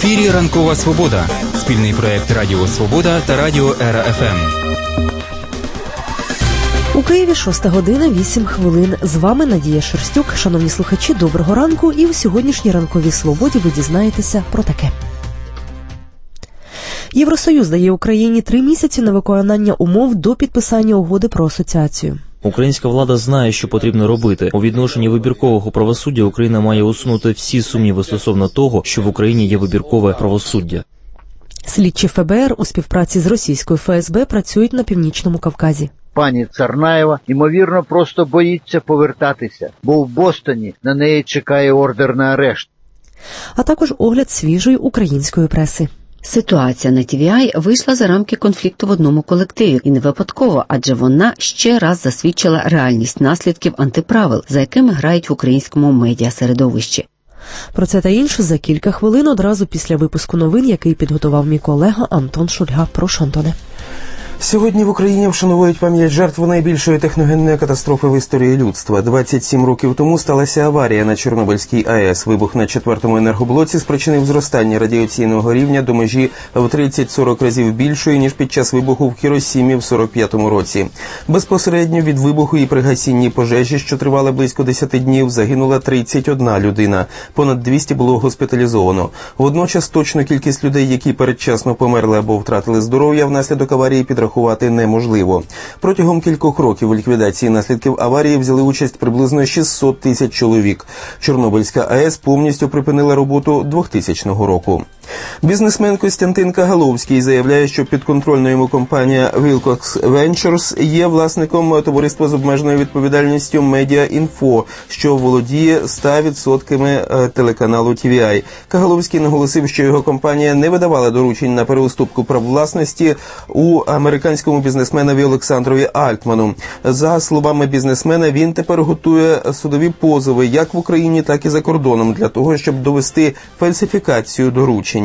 ефірі «Ранкова Свобода» – спільний проєкт Радіо Свобода та Радіо Ера ФМ. У Києві 6:08. З вами Надія Шерстюк. Шановні слухачі, доброго ранку. І у сьогоднішній «Ранковій Свободі» ви дізнаєтеся про таке. Євросоюз дає Україні 3 місяці на виконання умов до підписання угоди про асоціацію. Українська влада знає, що потрібно робити. У відношенні вибіркового правосуддя Україна має усунути всі сумніви стосовно того, що в Україні є вибіркове правосуддя. Слідчі ФБР у співпраці з російською ФСБ працюють на Північному Кавказі. Пані Царнаєва, ймовірно, просто боїться повертатися, бо в Бостоні на неї чекає ордер на арешт. А також огляд свіжої української преси. Ситуація на TVI вийшла за рамки конфлікту в одному колективі. І не випадково, адже вона ще раз засвідчила реальність наслідків антиправил, за якими грають в українському медіасередовищі. Про це та інше за кілька хвилин одразу після випуску новин, який підготував мій колега Антон Шульга. Прошу, Антоне. Сьогодні в Україні вшановують пам'ять жертв найбільшої техногенної катастрофи в історії людства. 27 років тому сталася аварія на Чорнобильській АЕС. Вибух на 4-му енергоблоці спричинив зростання радіаційного рівня до межі в 30-40 разів більшої, ніж під час вибуху в Хіросімі в 45-му році. Безпосередньо від вибуху і при гасінні пожежі, що тривала близько 10 днів, загинула 31 людина. Понад 200 було госпіталізовано. Водночас точну кількість людей, які передчасно померли або втратили здоров'я внаслідок аварії, підрахувати неможливо. Протягом кількох років у ліквідації наслідків аварії взяли участь приблизно 600 тисяч чоловік. Чорнобильська АЕС повністю припинила роботу 2000 року. Бізнесмен Костянтин Кагаловський заявляє, що підконтрольна йому компанія Wilcox Ventures є власником товариства з обмеженою відповідальністю Media Info, що володіє 100% телеканалу TVI. Кагаловський наголосив, що його компанія не видавала доручень на переуступку прав власності у американському бізнесменові Олександрові Альтману. За словами бізнесмена, він тепер готує судові позови як в Україні, так і за кордоном для того, щоб довести фальсифікацію доручень.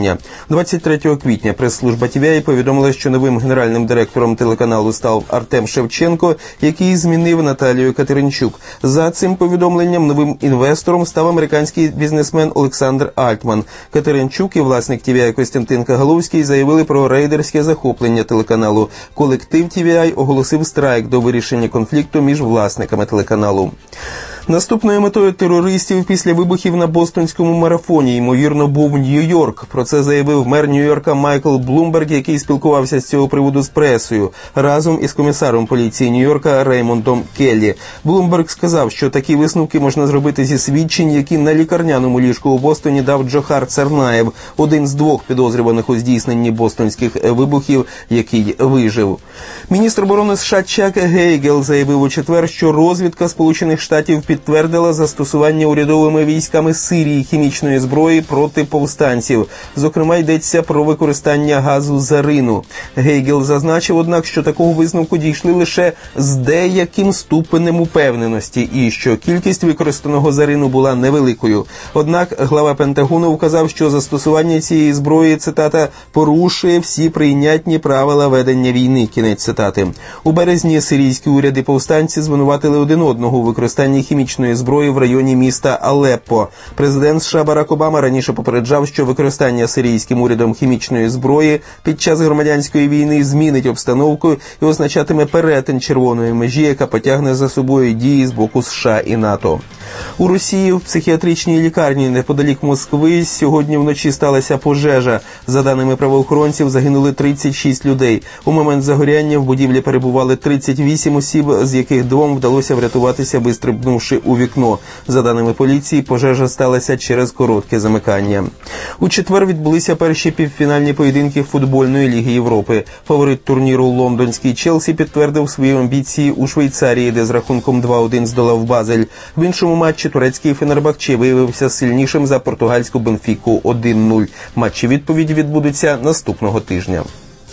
23 квітня прес-служба TVI повідомила, що новим генеральним директором телеканалу став Артем Шевченко, який змінив Наталію Катеринчук. За цим повідомленням новим інвестором став американський бізнесмен Олександр Альтман. Катеринчук і власник TVI Костянтин Кагаловський заявили про рейдерське захоплення телеканалу. Колектив TVI оголосив страйк до вирішення конфлікту між власниками телеканалу. Наступною метою терористів після вибухів на бостонському марафоні, ймовірно, був Нью-Йорк. Про це заявив мер Нью-Йорка Майкл Блумберг, який спілкувався з цього приводу з пресою, разом із комісаром поліції Нью-Йорка Реймондом Келлі. Блумберг сказав, що такі висновки можна зробити зі свідчень, які на лікарняному ліжку у Бостоні дав Джохар Царнаєв, один з 2 підозрюваних у здійсненні бостонських вибухів, який вижив. Міністр оборони США Чак Гейгел заявив у четвер, що розвідка Сполучених Штатів підтвердила застосування урядовими військами Сирії хімічної зброї проти повстанців. Зокрема, йдеться про використання газу зарину. Гейгел зазначив, однак, що такого висновку дійшли лише з деяким ступенем упевненості і що кількість використаного зарину була невеликою. Однак глава Пентагону вказав, що застосування цієї зброї, цитата, порушує всі прийнятні правила ведення війни, кінець цитати. У березні сирійські уряди повстанці звинуватили один одного у використанні хімічної зброї в районі міста Алеппо. Президент США Барак Обама раніше попереджав, що використання сирійським урядом хімічної зброї під час громадянської війни змінить обстановку і означатиме перетин червоної межі, яка потягне за собою дії з боку США і НАТО. У Росії в психіатричній лікарні неподалік Москви сьогодні вночі сталася пожежа. За даними правоохоронців, загинули 36 людей. У момент загоряння в будівлі перебували 38 осіб, з яких 2 вдалося врятуватися, вистрибнувши у вікно. За даними поліції, пожежа сталася через коротке замикання. У четвер відбулися перші півфінальні поєдинки футбольної Ліги Європи. Фаворит турніру лондонський Челсі підтвердив свої амбіції у Швейцарії, де з рахунком 2-1 здолав Базель. В іншому матчі турецький Фенербахче виявився сильнішим за португальську Бенфіку 1-0. Матчі відповіді відбудуться наступного тижня.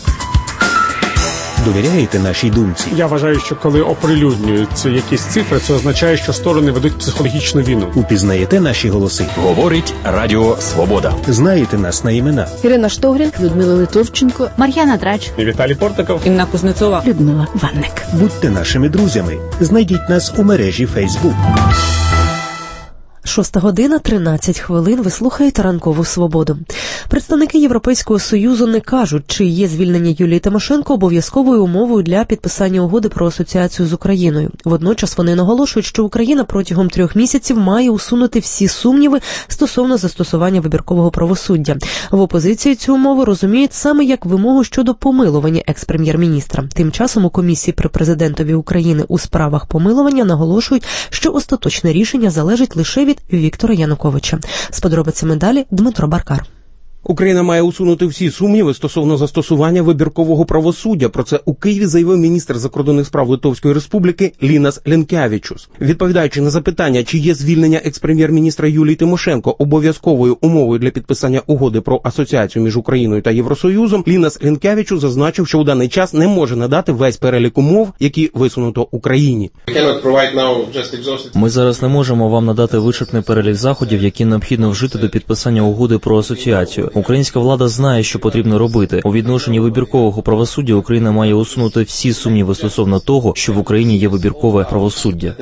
Довіряєте нашій думці? Я вважаю, що коли оприлюднюються якісь цифри, це означає, що сторони ведуть психологічну війну. Упізнаєте наші голоси? Говорить Радіо Свобода. Знаєте нас на імена? Ірина Штогрін, Людмила Литовченко, Мар'яна Драч, Віталій Портаков, Інна Кузнецова, Людмила Ванник. Будьте нашими друзями. Знайдіть нас у мережі Facebook. 6:13. Ви слухаєте «Ранкову Свободу». Представники Європейського Союзу не кажуть, чи є звільнення Юлії Тимошенко обов'язковою умовою для підписання угоди про асоціацію з Україною. Водночас вони наголошують, що Україна протягом 3 місяців має усунути всі сумніви стосовно застосування вибіркового правосуддя. В опозиції цю умову розуміють саме як вимогу щодо помилування екс-прем'єр-міністра. Тим часом у комісії при президентові України у справах помилування наголошують, що остаточне рішення залежить лише від Віктора Януковича. З подробицями далі Дмитро Баркар. Україна має усунути всі сумніви стосовно застосування вибіркового правосуддя. Про це у Києві заявив міністр закордонних справ Литовської Республіки Лінас Лінкевічус. Відповідаючи на запитання, чи є звільнення екс-прем'єр-міністра Юлії Тимошенко обов'язковою умовою для підписання угоди про асоціацію між Україною та Євросоюзом, Лінас Лінкевічус зазначив, що у даний час не може надати весь перелік умов, які висунуто Україні. Ми зараз не можемо вам надати вичерпний перелік заходів, які необхідно вжити до підписання угоди про асоціацію. Українська влада знає, що потрібно робити. У відношенні вибіркового правосуддя Україна має усунути всі сумніви стосовно того, що в Україні є вибіркове правосуддя.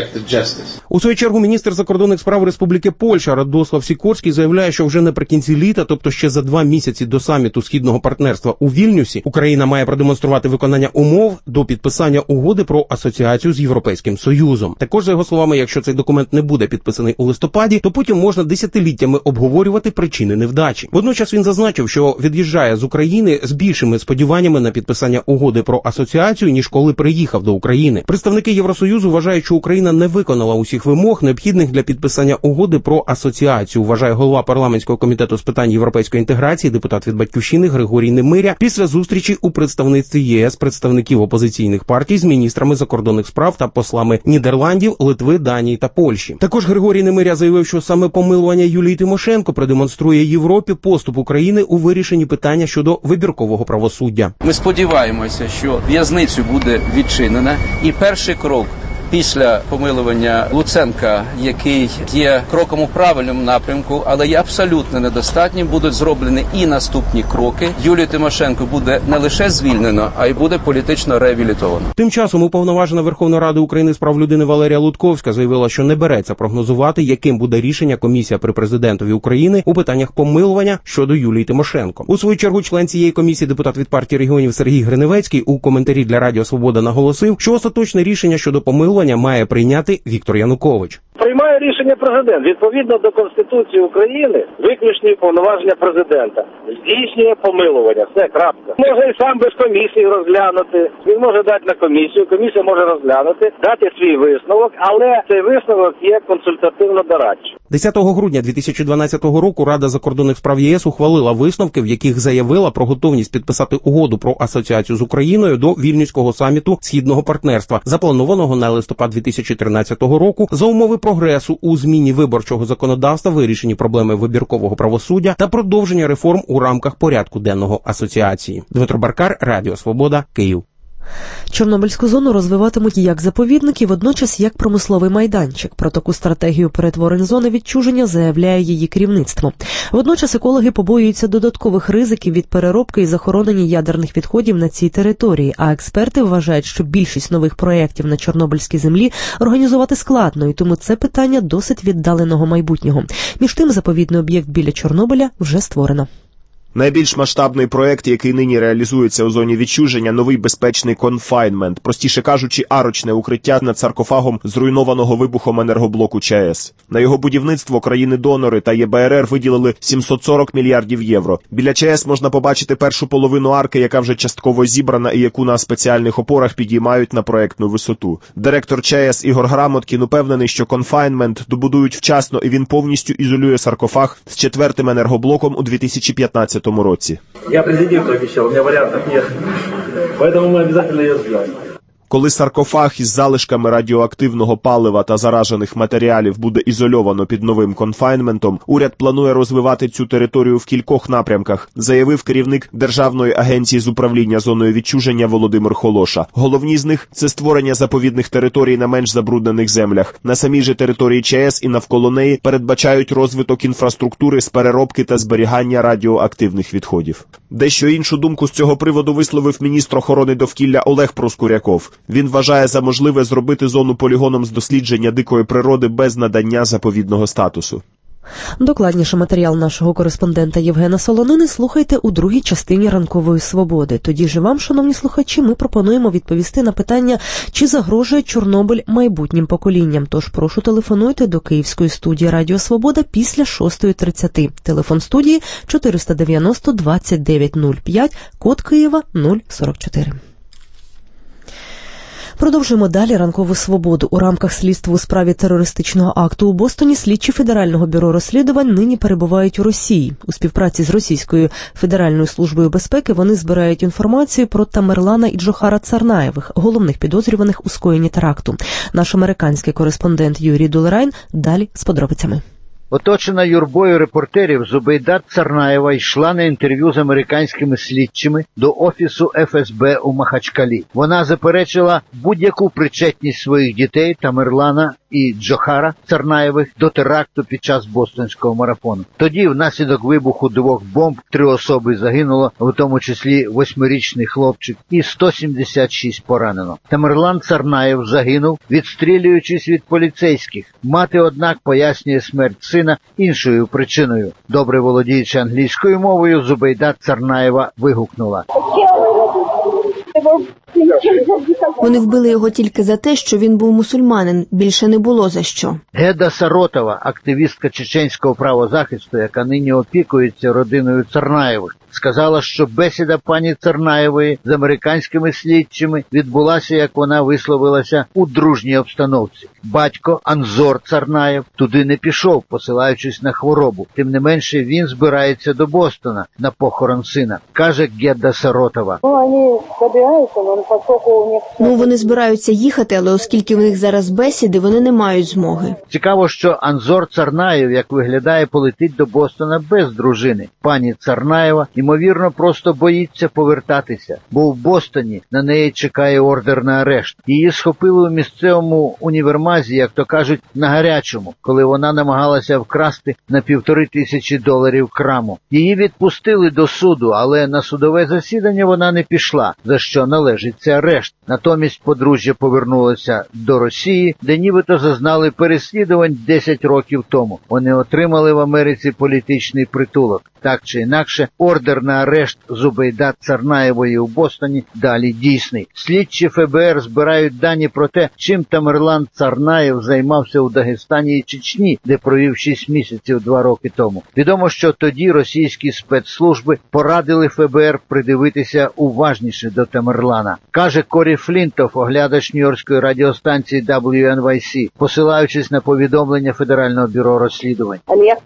У свою чергу міністр закордонних справ Республіки Польща Радослав Сікорський заявляє, що вже наприкінці літа, тобто ще за 2 місяці до саміту Східного партнерства у Вільнюсі, Україна має продемонструвати виконання умов до підписання угоди про асоціацію з Європейським Союзом. Також, за його словами, якщо цей документ не буде підписаний у листопаді, то потім можна десятиліттями обговорювати причини невдачі. Водночас він зазначив, що від'їжджає з України з більшими сподіваннями на підписання угоди про асоціацію, ніж коли приїхав до України. Представники Євросоюзу вважають, що Україна не виконала усіх вимог, необхідних для підписання угоди про асоціацію, вважає голова парламентського комітету з питань європейської інтеграції, депутат від Батьківщини Григорій Немиря, після зустрічі у представництві ЄС представників опозиційних партій з міністрами закордонних справ та послами Нідерландів, Литви, Данії та Польщі. Також Григорій Немиря заявив, що саме помилування Юлії Тимошенко продемонструє Європі поступ України у вирішенні питання щодо вибіркового правосуддя. Ми сподіваємося, що в'язницю буде відчинена, і перший крок після помилування Луценка, який є кроком у правильному напрямку, але є абсолютно недостатнім, будуть зроблені і наступні кроки. Юлію Тимошенко буде не лише звільнено, а й буде політично реабілітовано. Тим часом уповноважена Верховної Ради України з прав людини Валерія Лутковська заявила, що не береться прогнозувати, яким буде рішення комісія при президентові України у питаннях помилування щодо Юлії Тимошенко. У свою чергу член цієї комісії, депутат від партії регіонів Сергій Гриневецький, у коментарі для Радіо Свобода наголосив, що остаточне рішення щодо помилування має прийняти Віктор Янукович. Приймає рішення президент. Відповідно до Конституції України, виключні повноваження президента. Здійснює помилування. Все, крапка. Може і сам без комісії розглянути. Він може дати на комісію, комісія може розглянути, дати свій висновок, але цей висновок є консультативно-дорадчим. 10 грудня 2012 року Рада закордонних справ ЄС ухвалила висновки, в яких заявила про готовність підписати угоду про асоціацію з Україною до Вільнюського саміту Східного партнерства, запланованого на листопад 2013 року, за умови прогресу у зміні виборчого законодавства, вирішенні проблеми вибіркового правосуддя та продовження реформ у рамках порядку денного асоціації. Дмитро Баркар, Радіо Свобода, Київ. Чорнобильську зону розвиватимуть як заповідник і водночас як промисловий майданчик. Про таку стратегію перетворень зони відчуження заявляє її керівництво. Водночас екологи побоюються додаткових ризиків від переробки і захоронення ядерних відходів на цій території, а експерти вважають, що більшість нових проєктів на Чорнобильській землі організувати складно, і тому це питання досить віддаленого майбутнього. Між тим, заповідний об'єкт біля Чорнобиля вже створено. Найбільш масштабний проект, який нині реалізується у зоні відчуження, новий безпечний конфайнмент, простіше кажучи, арочне укриття над саркофагом зруйнованого вибухом енергоблоку ЧАЕС. На його будівництво країни-донори та ЄБРР виділили 740 мільярдів євро. Біля ЧАЕС можна побачити першу половину арки, яка вже частково зібрана і яку на спеціальних опорах підіймають на проектну висоту. Директор ЧАЕС Ігор Грамоткін упевнений, що конфайнмент добудують вчасно і він повністю ізолює саркофаг з 4-м енергоблоком у 2015 році. Я президенту обещал, у меня вариантов нет, поэтому мы обязательно ее сделаем. Коли саркофаг із залишками радіоактивного палива та заражених матеріалів буде ізольовано під новим конфайнментом, уряд планує розвивати цю територію в кількох напрямках, заявив керівник Державної агенції з управління зоною відчуження Володимир Холоша. Головні з них – це створення заповідних територій на менш забруднених землях. На самій же території ЧАЕС і навколо неї передбачають розвиток інфраструктури з переробки та зберігання радіоактивних відходів. Дещо іншу думку з цього приводу висловив міністр охорони довкілля Олег Проскуряков. Він вважає за можливе зробити зону полігоном з дослідження дикої природи без надання заповідного статусу. Докладніше матеріал нашого кореспондента Євгена Солонини слухайте у другій частині «Ранкової свободи». Тоді ж вам, шановні слухачі, ми пропонуємо відповісти на питання, чи загрожує Чорнобиль майбутнім поколінням. Тож прошу телефонуйте до Київської студії Радіо Свобода після 6:30. Телефон студії 490 2905, код Києва 044. Продовжуємо далі «Ранкову свободу». У рамках слідства у справі терористичного акту у Бостоні слідчі Федерального бюро розслідувань нині перебувають у Росії. У співпраці з Російською Федеральною службою безпеки вони збирають інформацію про Тамерлана і Джохара Царнаєвих, головних підозрюваних у скоєнні теракту. Наш американський кореспондент Юрій Долерайн далі з подробицями. Оточена юрбою репортерів, Зубейда Царнаєва йшла на інтерв'ю з американськими слідчими до офісу ФСБ у Махачкалі. Вона заперечила будь-яку причетність своїх дітей Тамерлана і Джохара Царнаєвих до теракту під час бостонського марафону. Тоді внаслідок вибуху 2 бомб 3 особи загинуло, в тому числі 8-річний хлопчик, і 176 поранено. Тамерлан Царнаєв загинув, відстрілюючись від поліцейських. Мати, однак, пояснює смерть сина іншою причиною. Добре володіючи англійською мовою, Зубейда Царнаєва вигукнула: Вони вбили його тільки за те, що він був мусульманин. Більше не було за що. Геда Саротова, активістка чеченського правозахисту, яка нині опікується родиною Царнаєвих, сказала, що бесіда пані Царнаєвої з американськими слідчими відбулася, як вона висловилася, у дружній обстановці. Батько Анзор Царнаєв туди не пішов, посилаючись на хворобу. Тим не менше, він збирається до Бостона на похорон сина, каже Геда Саротова. Вони збираються їхати, але оскільки в них зараз бесіди, вони не мають змоги. Цікаво, що Анзор Царнаєв, як виглядає, полетить до Бостона без дружини. Пані Царнаєва, ймовірно, просто боїться повертатися, бо в Бостоні на неї чекає ордер на арешт. Її схопили у місцевому універмазі, як то кажуть, на гарячому, коли вона намагалася вкрасти на $1500 краму. Її відпустили до суду, але на судове засідання вона не пішла, за що належиться арешт. Натомість подружжя повернулося до Росії, де нібито зазнали переслідувань 10 років тому. Вони отримали в Америці політичний притулок. Так чи інакше, ордер на арешт Зубейда Царнаєвої у Бостоні далі дійсний. Слідчі ФБР збирають дані про те, чим Тамерлан Царнаєв займався у Дагестані і Чечні, де провів 6 місяців 2 роки тому. Відомо, що тоді російські спецслужби порадили ФБР придивитися уважніше до Тамерлана. Каже Корі Флінтов, оглядач нью-йоркської радіостанції WNYC, посилаючись на повідомлення Федерального бюро розслідувань.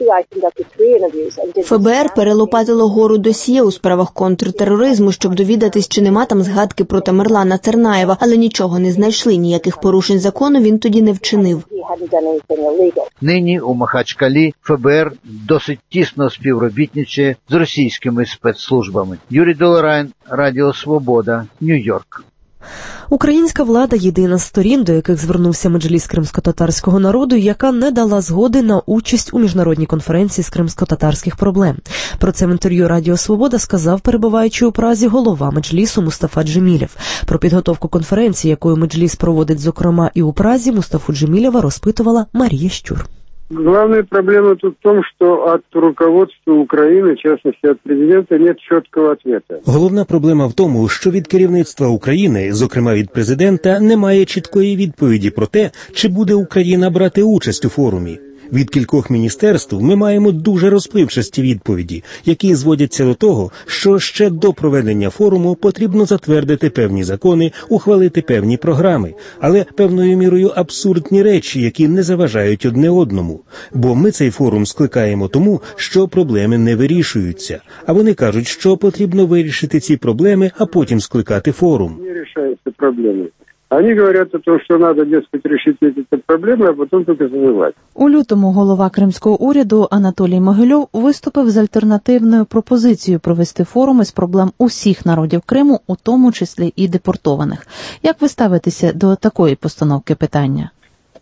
ФБР перелопатило гору досьє у справах контртероризму, щоб довідатись, чи нема там згадки про Тамерлана Царнаєва, але нічого не знайшли, ніяких порушень закону він тоді не вчинив. Нині у Махачкалі ФБР досить тісно співробітничає з російськими спецслужбами. Юрій Долерайн, Радіо Свобода, Нью-Йорк. Українська влада – єдина з сторін, до яких звернувся Меджліс кримськотатарського народу, яка не дала згоди на участь у міжнародній конференції з кримськотатарських проблем. Про це в інтерв'ю Радіо Свобода сказав, перебуваючи у Празі, голова Меджлісу Мустафа Джемілєв. Про підготовку конференції, якою Меджліс проводить, зокрема, і у Празі, Мустафу Джемілєва розпитувала Марія Щур. Главная проблема тут в том, что от руководства Украины, в частности от президента, нет четкого ответа. Головна проблема в тому, що від керівництва України, зокрема від президента, немає чіткої відповіді про те, чи буде Україна брати участь у форумі. Від кількох міністерств ми маємо дуже розпливчасті відповіді, які зводяться до того, що ще до проведення форуму потрібно затвердити певні закони, ухвалити певні програми, але певною мірою абсурдні речі, які не заважають одне одному. Бо ми цей форум скликаємо тому, що проблеми не вирішуються. А вони кажуть, що потрібно вирішити ці проблеми, а потім скликати форум. Не вирішуються проблеми. Вони говорять о том, що треба, дескать, рішити ці проблеми, а потім тільки розвивати. У лютому голова кримського уряду Анатолій Могильов виступив з альтернативною пропозицією провести форум із проблем усіх народів Криму, у тому числі і депортованих. Як ви ставитеся до такої постановки питання?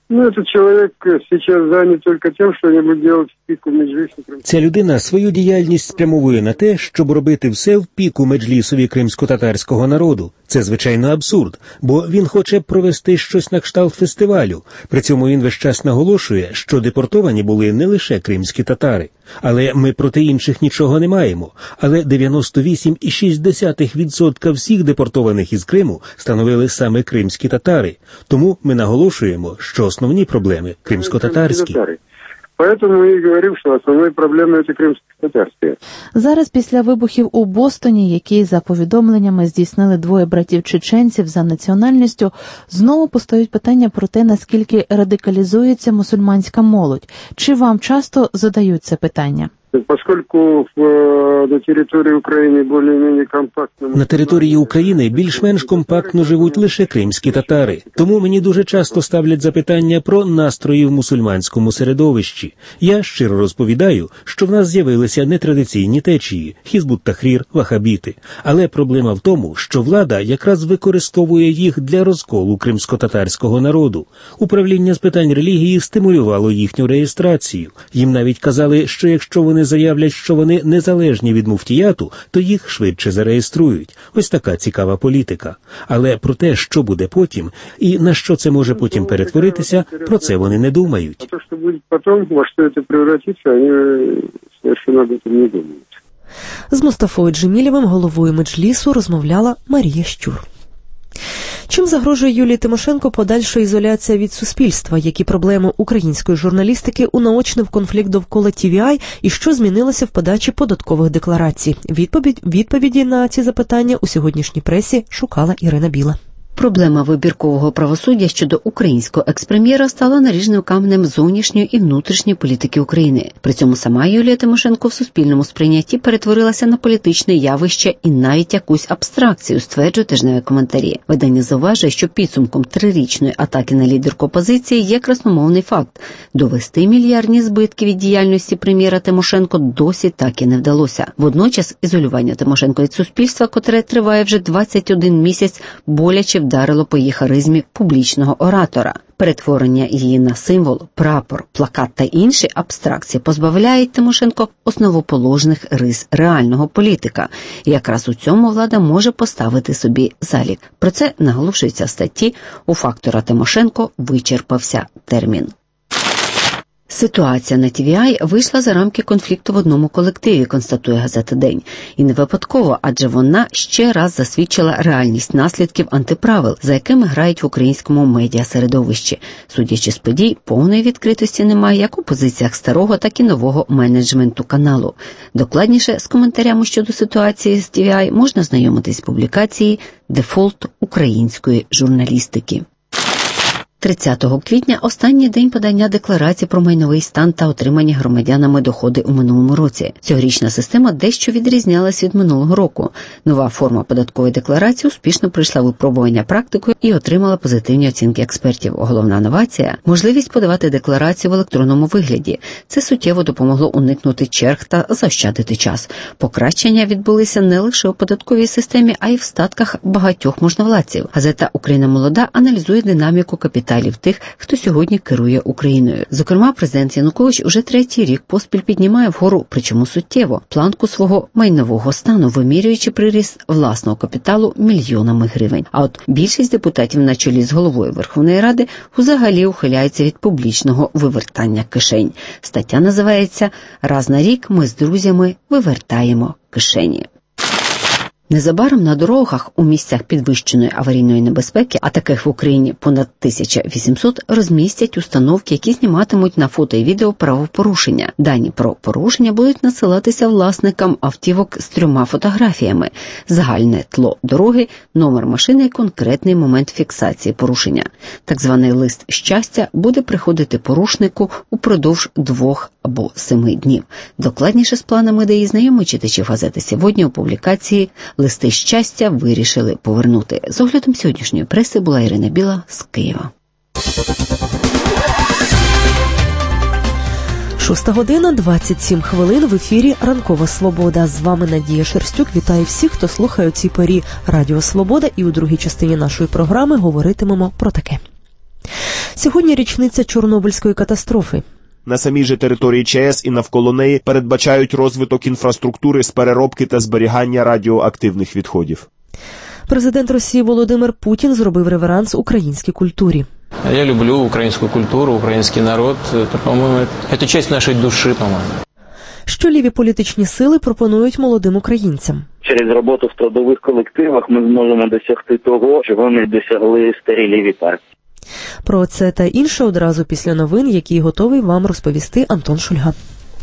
Этот человек сейчас занят только тем, что-нибудь делать в пику Меджлісу. Ця людина свою діяльність спрямовує на те, щоб робити все в піку Меджлісові кримсько-татарського народу. Це, звичайно, абсурд, бо він хоче провести щось на кшталт фестивалю. При цьому він весь час наголошує, що депортовані були не лише кримські татари. Але ми проти інших нічого не маємо. Але 98,6% всіх депортованих із Криму становили саме кримські татари. Тому ми наголошуємо, що основні проблеми кримсько-татарські. Поэтому і говорив, що основні проблеми – це кримсько-татарські. Зараз після вибухів у Бостоні, які за повідомленнями здійснили двоє братів-чеченців за національністю, знову постають питання про те, наскільки радикалізується мусульманська молодь. Чи вам часто задають це питання? Поскольку на території України більш-менш компактно... На території України більш-менш компактно живуть лише кримські татари. Тому мені дуже часто ставлять запитання про настрої в мусульманському середовищі. Я щиро розповідаю, що в нас з'явилися нетрадиційні течії – Хізбут-Тахрір, вахабіти. Але проблема в тому, що влада якраз використовує їх для розколу кримсько-татарського народу. Управління з питань релігії стимулювало їхню реєстрацію. Їм навіть казали, що якщо вони заявлять, що вони незалежні від муфтіяту, то їх швидше зареєструють. Ось така цікава політика. Але про те, що буде потім, і на що це може потім перетворитися, про це вони не думають. А то, що буде потім, во що це превратиться, вони совершенно об этом не думають. З Мустафою Джемілєвим, головою Меджлісу, розмовляла Марія Щур. Чим загрожує Юлії Тимошенко подальша ізоляція від суспільства? Які проблеми української журналістики унаочнив конфлікт довкола TVI і що змінилося в подачі податкових декларацій? Відповіді на ці запитання у сьогоднішній пресі шукала Ірина Біла. Проблема вибіркового правосуддя щодо українського експрем'єра стала наріжним каменем зовнішньої і внутрішньої політики України. При цьому сама Юлія Тимошенко в суспільному сприйнятті перетворилася на політичне явище і навіть якусь абстракцію, стверджують тижневі коментарі. Видання зауважує, що підсумком 3-річної атаки на лідерку опозиції є красномовний факт. Довести мільярдні збитки від діяльності прем'єра Тимошенко досі так і не вдалося. Водночас ізолювання Тимошенко від суспільства, котре триває вже 21 місяць, боляче вдарило по її харизмі публічного оратора. Перетворення її на символ, прапор, плакат та інші абстракції позбавляють Тимошенко основоположних рис реального політика. І якраз у цьому влада може поставити собі залік. Про це наголошується в статті «У фактора Тимошенко вичерпався термін». Ситуація на TVI вийшла за рамки конфлікту в одному колективі, констатує газета «День». І не випадково, адже вона ще раз засвідчила реальність наслідків антиправил, за якими грають в українському медіасередовищі. Судячи з подій, повної відкритості немає як у позиціях старого, так і нового менеджменту каналу. Докладніше з коментарями щодо ситуації з TVI можна знайомитись з публікації «Дефолт української журналістики». 30 квітня – останній день подання декларації про майновий стан та отримані громадянами доходи у минулому році. Цьогорічна система дещо відрізнялась від минулого року. Нова форма податкової декларації успішно пройшла випробування практикою і отримала позитивні оцінки експертів. Головна новація – можливість подавати декларацію в електронному вигляді. Це суттєво допомогло уникнути черг та заощадити час. Покращення відбулися не лише у податковій системі, а й в статках багатьох можновладців. Газета «Україна молода» аналізує динаміку капіталів тих, хто сьогодні керує Україною. Зокрема, президент Янукович уже 3-й рік поспіль піднімає вгору, причому суттєво, планку свого майнового стану, вимірюючи приріст власного капіталу мільйонами гривень. А от більшість депутатів на чолі з головою Верховної Ради взагалі ухиляються від публічного вивертання кишень. Стаття називається «Раз на рік ми з друзями вивертаємо кишені». Незабаром на дорогах у місцях підвищеної аварійної небезпеки, а таких в Україні понад 1800, розмістять установки, які зніматимуть на фото і відео правопорушення. Дані про порушення будуть надсилатися власникам автівок з 3 фотографіями: загальне тло дороги, номер машини і конкретний момент фіксації порушення. Так званий лист щастя буде приходити порушнику упродовж 2 або 7 днів. Докладніше з планами ДАІ знайомі читачі газети «Сьогодні» у публікації «Листи щастя вирішили повернути». З оглядом сьогоднішньої преси була Ірина Біла з Києва. 6:27 в ефірі «Ранкова Свобода». З вами Надія Шерстюк. Вітаю всіх, хто слухає у цій порі Радіо Свобода. І у другій частині нашої програми говоритимемо про таке. Сьогодні річниця Чорнобильської катастрофи. На самій же території ЧАЕС і навколо неї передбачають розвиток інфраструктури з переробки та зберігання радіоактивних відходів. Президент Росії Володимир Путін зробив реверанс українській культурі. Я люблю українську культуру, український народ. По-моєму, це частина нашої душі, по-моєму. Що ліві політичні сили пропонують молодим українцям? Через роботу в трудових колективах ми зможемо досягти того, чого не досягли старі ліві партії. Про це та інше одразу після новин, які готовий вам розповісти Антон Шульга.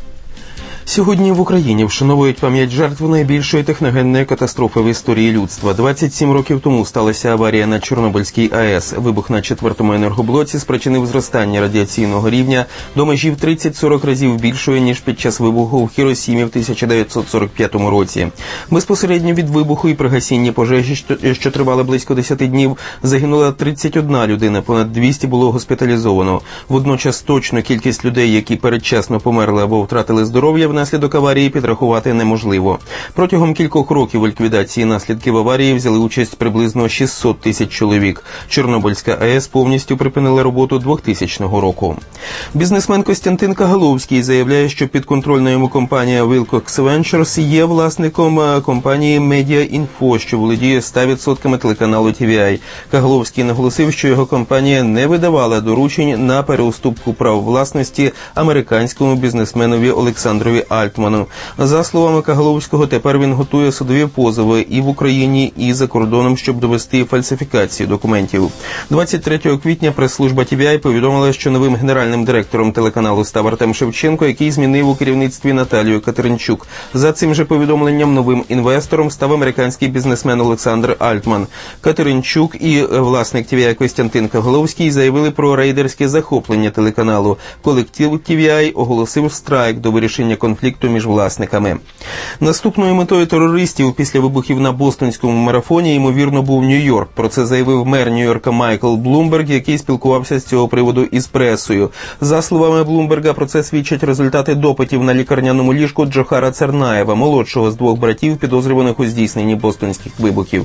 Сьогодні в Україні вшановують пам'ять жертв найбільшої техногенної катастрофи в історії людства. 27 років тому сталася аварія на Чорнобильській АЕС. Вибух на 4-му енергоблоці спричинив зростання радіаційного рівня до межі в 30-40 разів більшої, ніж під час вибуху в Хіросімі в 1945 році. Безпосередньо від вибуху і при гасінні пожежі, що тривали близько 10 днів, загинула 31 людина, понад 200 було госпіталізовано. Водночас точну кількість людей, які передчасно померли або втратили здоров'я внаслідок аварії, підрахувати неможливо. Протягом кількох років у ліквідації наслідків аварії взяли участь приблизно 600 тисяч чоловік. Чорнобильська АЕС повністю припинила роботу 2000 року. Бізнесмен Костянтин Кагаловський заявляє, що підконтрольна йому компанія Wilcox Ventures є власником компанії Media Info, що володіє 100% телеканалу TVI. Кагаловський наголосив, що його компанія не видавала доручень на переуступку прав власності американському бізнесменові Олександрові Альтману. За словами Кагаловського, тепер він готує судові позови і в Україні, і за кордоном, щоб довести фальсифікацію документів. 23 квітня прес-служба TVI повідомила, що новим генеральним директором телеканалу став Артем Шевченко, який змінив у керівництві Наталію Катеринчук. За цим же повідомленням новим інвестором став американський бізнесмен Олександр Альтман. Катеринчук і власник TVI Костянтин Кагаловський заявили про рейдерське захоплення телеканалу. Колектив TVI оголосив страйк до вирішення конфлікту між власниками. Наступною метою терористів після вибухів на бостонському марафоні, ймовірно, був Нью-Йорк. Про це заявив мер Нью-Йорка Майкл Блумберг, який спілкувався з цього приводу із пресою. За словами Блумберга, про це свідчать результати допитів на лікарняному ліжку Джохара Царнаєва, молодшого з двох братів, підозрюваних у здійсненні бостонських вибухів.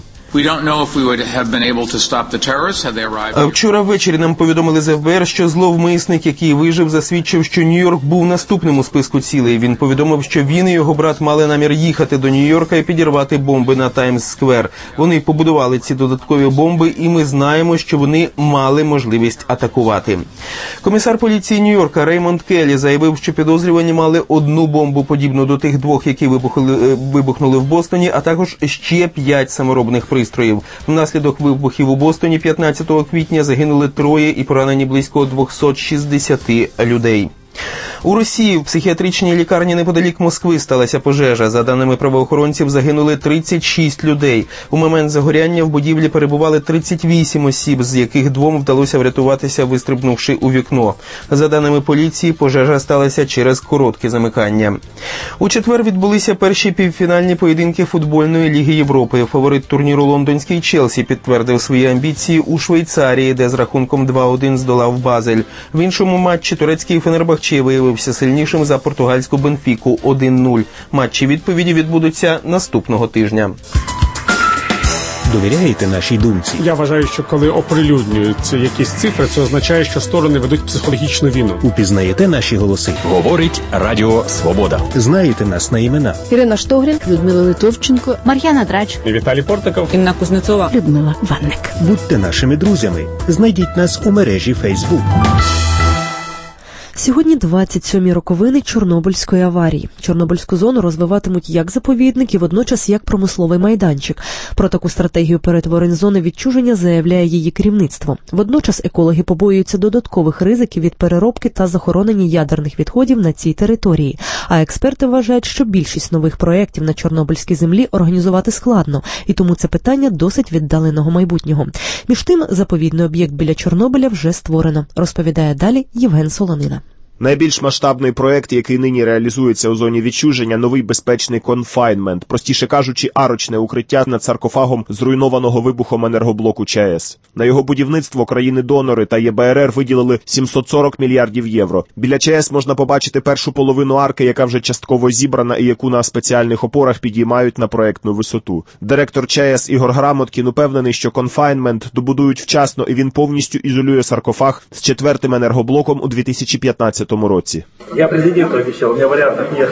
Вчора ввечері нам повідомили з ФБР, що зловмисник, який вижив, засвідчив, що Нью-Йорк був наступним у списку цілей. Він повідомив, що він і його брат мали намір їхати до Нью-Йорка і підірвати бомби на Таймс-сквер. Вони побудували ці додаткові бомби, і ми знаємо, що вони мали можливість атакувати. Комісар поліції Нью-Йорка Реймонд Келлі заявив, що підозрювані мали одну бомбу, подібну до тих двох, які вибухнули в Бостоні, а також ще 5 саморобних пристроїв. Внаслідок вибухів у Бостоні 15 квітня загинули 3 і поранені близько 260 людей. У Росії в психіатричній лікарні неподалік Москви сталася пожежа. За даними правоохоронців, загинули 36 людей. У момент загоряння в будівлі перебували 38 осіб, з яких 2 вдалося врятуватися, вистрибнувши у вікно. За даними поліції, пожежа сталася через коротке замикання. У четвер відбулися перші півфінальні поєдинки футбольної Ліги Європи. Фаворит турніру лондонський Челсі підтвердив свої амбіції у Швейцарії, де з рахунком 2-1 здолав Базель. В іншому матчі турецький Фенербахче виявився сильнішим за португальську Бенфіку 1-0. Матчі відповіді відбудуться наступного тижня. Довіряєте нашій думці? Я вважаю, що коли оприлюднюються якісь цифри, це означає, що сторони ведуть психологічну війну. Упізнаєте наші голоси? Говорить Радіо Свобода. Знаєте нас на імена? Ірина Штогрін, Людмила Литовченко, Мар'яна Драч, Віталій Портников, Інна Кузнецова, Людмила Ванник. Будьте нашими друзями. Знайдіть нас у мережі Facebook. Сьогодні 27-мі роковини Чорнобильської аварії. Чорнобильську зону розвиватимуть як заповідник і водночас як промисловий майданчик. Про таку стратегію перетворень зони відчуження заявляє її керівництво. Водночас екологи побоюються додаткових ризиків від переробки та захоронення ядерних відходів на цій території. А експерти вважають, що більшість нових проєктів на Чорнобильській землі організувати складно, і тому це питання досить віддаленого майбутнього. Між тим, заповідний об'єкт біля Чорнобиля вже створено, розповідає далі Євген Солонина. Найбільш масштабний проект, який нині реалізується у зоні відчуження – новий безпечний конфайнмент, простіше кажучи, арочне укриття над саркофагом зруйнованого вибухом енергоблоку ЧАЕС. На його будівництво країни-донори та ЄБРР виділили 740 мільярдів євро. Біля ЧАЕС можна побачити першу половину арки, яка вже частково зібрана і яку на спеціальних опорах підіймають на проектну висоту. Директор ЧАЕС Ігор Грамоткін упевнений, що конфайнмент добудують вчасно і він повністю ізолює саркофаг з 4-м енергоблоком у 2015 році. Я президенту обіцяв, у мене варіантів немає.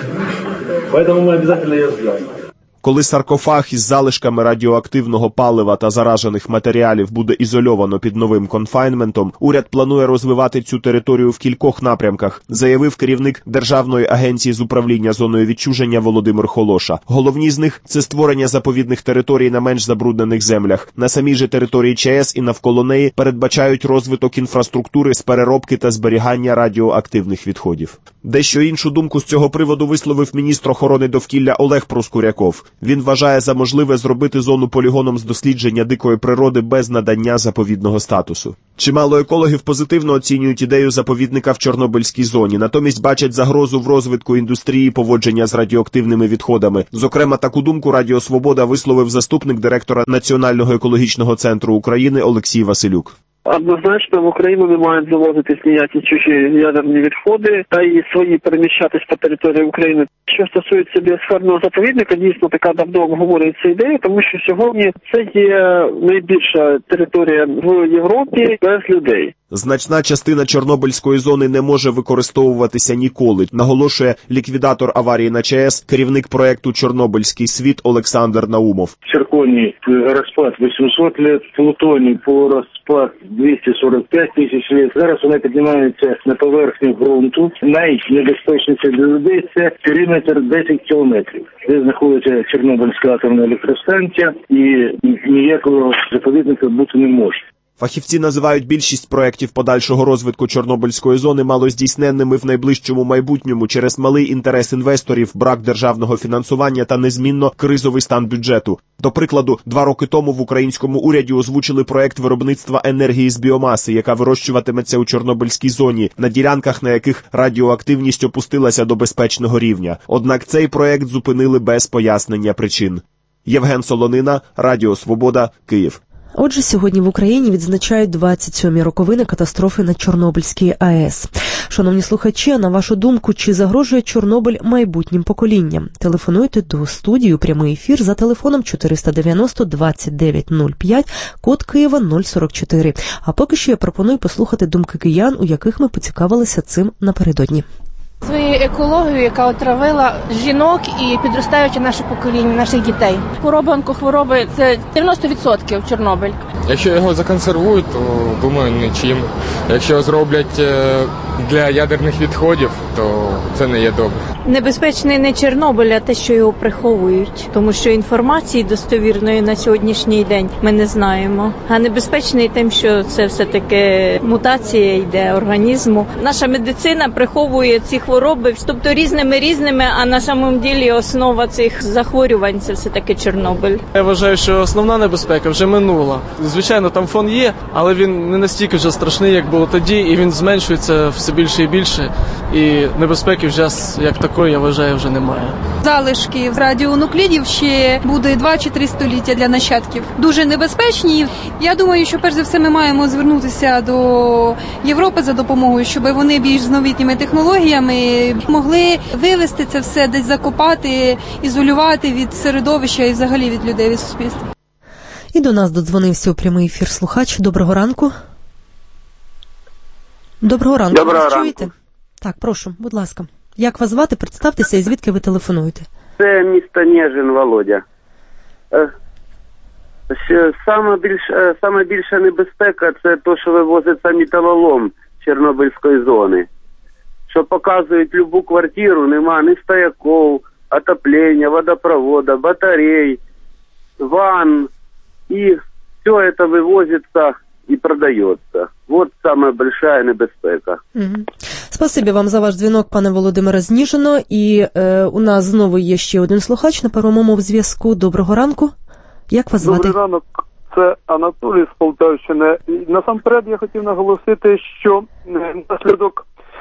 Тому ми обов'язково її зробимо. Коли саркофаг із залишками радіоактивного палива та заражених матеріалів буде ізольовано під новим конфайнментом, уряд планує розвивати цю територію в кількох напрямках, заявив керівник Державної агенції з управління зоною відчуження Володимир Холоша. Головні з них – це створення заповідних територій на менш забруднених землях. На самій же території ЧАЕС і навколо неї передбачають розвиток інфраструктури з переробки та зберігання радіоактивних відходів. Дещо іншу думку з цього приводу висловив міністр охорони довкілля Олег Проскуряков. Він вважає за можливе зробити зону полігоном з дослідження дикої природи без надання заповідного статусу. Чимало екологів позитивно оцінюють ідею заповідника в Чорнобильській зоні, натомість бачать загрозу в розвитку індустрії поводження з радіоактивними відходами. Зокрема, таку думку Радіо Свобода висловив заступник директора Національного екологічного центру України Олексій Василюк. Однозначно в Україну не мають завозитись ніякі чужі ядерні відходи та і свої переміщатись по території України. Що стосується біосферного заповідника, дійсно така давно обговорюється ідея, тому що сьогодні це є найбільша територія в Європі без людей. Значна частина Чорнобильської зони не може використовуватися ніколи, наголошує ліквідатор аварії на ЧАЕС, керівник проекту «Чорнобильський світ» Олександр Наумов. Цирконій розпад 800 років, плутоній по розпад 245 тисяч років. Зараз вони піднімаються на поверхню ґрунту. Найнебезпечніше для людей – це периметр 10 кілометрів, де знаходиться Чорнобильська атомна електростанція, і ніякого заповідника бути не може. Фахівці називають більшість проєктів подальшого розвитку Чорнобильської зони малоздійсненними в найближчому майбутньому через малий інтерес інвесторів, брак державного фінансування та незмінно кризовий стан бюджету. До прикладу, 2 роки тому в українському уряді озвучили проєкт виробництва енергії з біомаси, яка вирощуватиметься у Чорнобильській зоні, на ділянках, на яких радіоактивність опустилася до безпечного рівня. Однак цей проєкт зупинили без пояснення причин. Євген Солонина, Радіо Свобода, Київ. Отже, сьогодні в Україні відзначають 27-мі роковини катастрофи на Чорнобильській АЕС. Шановні слухачі, на вашу думку, чи загрожує Чорнобиль майбутнім поколінням? Телефонуйте до студії у прямий ефір за телефоном 490-2905, код Києва 044. А поки що я пропоную послухати думки киян, у яких ми поцікавилися цим напередодні. Своєю екологією, яка отравила жінок і підростаюче наше покоління, наших дітей. Хвороби, онкохвороби – це 90% Чорнобиль. Якщо його законсервують, то, думаю, нічим. Якщо його зроблять для ядерних відходів, то це не є добре. Небезпечний не Чорнобиль, а те, що його приховують. Тому що інформації достовірної на сьогоднішній день ми не знаємо. А небезпечний тим, що це все-таки мутація йде організму. Наша медицина приховує ці хвороби, тобто різними, а на самому ділі основа цих захворювань – це все-таки Чорнобиль. Я вважаю, що основна небезпека вже минула. Звичайно, там фон є, але він не настільки вже страшний, як було тоді, і він зменшується все більше і більше. І небезпеки вже, як такої, я вважаю, вже немає. Залишки радіонуклідів ще буде 2 чи 3 століття для нащадків. Дуже небезпечні. Я думаю, що перш за все ми маємо звернутися до Європи за допомогою, щоб вони більш з новітніми технологіями могли вивести це все, десь закопати, ізолювати від середовища і взагалі від людей, від суспільства. І до нас додзвонився у прямий ефір слухач. Доброго ранку. Доброго ранку. Доброго ранку. Чуєте? Так, прошу, будь ласка. Як вас звати? Представтеся і звідки ви телефонуєте? Це місто Нежин, Володя. Саме більша небезпека – це те, що вивозиться металолом з Чорнобильської зони. Що показують любу квартиру, нема ні стояков, отоплення, водопровода, батарей, ванн. И все это вывозится и продается. Вот самая большая небезпека. Спасибі вам за ваш дзвінок, пане Володимире, з Ніжина. І у нас знову є ще один слухач на прямому зв'язку. Доброго ранку. Як вас звати? Добрий ранок. Це Анатолій з Полтавщини. Насамперед я хотів наголосити, що наслідок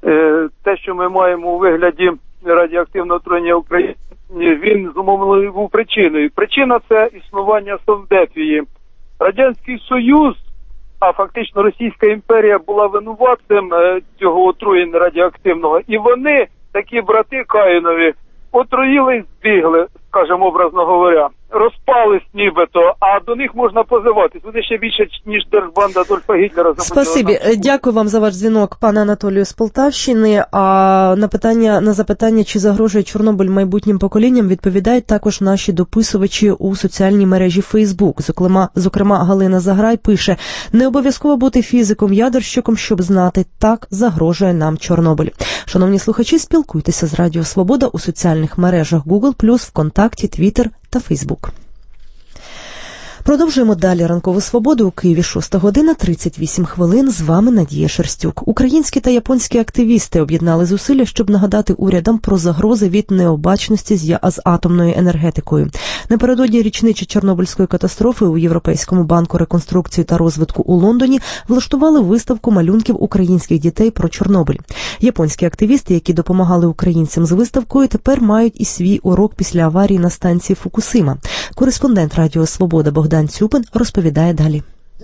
Те, що ми маємо у вигляді радіоактивного отруєння України, він зумовлений був причиною. Причина – це існування Совдепії. Радянський Союз, а фактично Російська імперія була винуватцем цього отруєння радіоактивного. І вони, такі брати Каїнові, отруїли і збігли, скажімо, образно говоря. Розпались нібито, а до них можна позиватись. Вони ще більше, ніж держбанда Адольфа Гітлера. Спасибі. Дякую вам за ваш дзвінок, пане Анатолію з Полтавщини. А на запитання, чи загрожує Чорнобиль майбутнім поколінням, відповідають також наші дописувачі у соціальній мережі Фейсбук. Зокрема, Галина Заграй пише: не обов'язково бути фізиком-ядерщиком, щоб знати, так загрожує нам Чорнобиль. Шановні слухачі, спілкуйтеся з Радіо Свобода у соціальних мережах Google+, ВКонтакті, Twitter та Фейсбук. Продовжуємо далі ранкову свободу. У Києві 6 година 38 хвилин. З вами Надія Шерстюк. Українські та японські активісти об'єднали зусилля, щоб нагадати урядам про загрози від необачності з атомною енергетикою. Напередодні річниці Чорнобильської катастрофи у Європейському банку реконструкції та розвитку у Лондоні влаштували виставку малюнків українських дітей про Чорнобиль. Японські активісти, які допомагали українцям з виставкою, тепер мають і свій урок після аварії на станції Фукусима. Кореспондент Радіо Свобода Богдан Цюпин розповідає далі.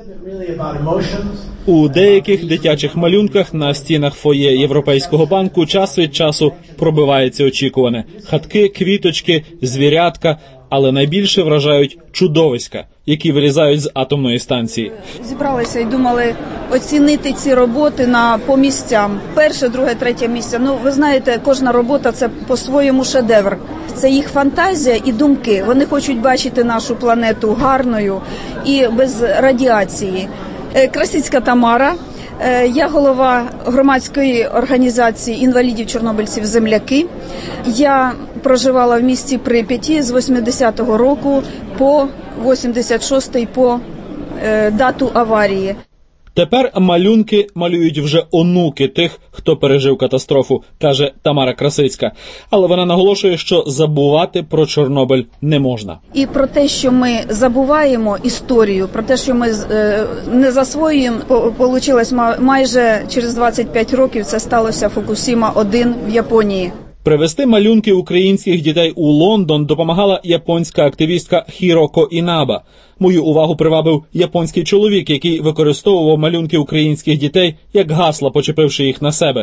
У деяких дитячих малюнках на стінах фоє Європейського банку час від часу пробивається очікуване. Хатки, квіточки, звірятка, але найбільше вражають чудовиська, які вилізають з атомної станції. Зібралися і думали оцінити ці роботи по місцям. Перше, друге, третє місце. Ви знаєте, кожна робота – це по-своєму шедевр. Це їх фантазія і думки. Вони хочуть бачити нашу планету гарною і без радіації. Красицька Тамара. Я голова громадської організації інвалідів-чорнобильців «Земляки». Я проживала в місті Прип'яті з 80-го року по 86-й по дату аварії. Тепер малюнки малюють вже онуки тих, хто пережив катастрофу, каже Тамара Красицька. Але вона наголошує, що забувати про Чорнобиль не можна. І про те, що ми забуваємо історію, про те, що ми не засвоюємо, получилось майже через 25 років це сталося Фукусіма-1 в Японії. Привезти малюнки українських дітей у Лондон допомагала японська активістка Хіроко Інаба. Мою увагу привабив японський чоловік, який використовував малюнки українських дітей як гасла, почепивши їх на себе.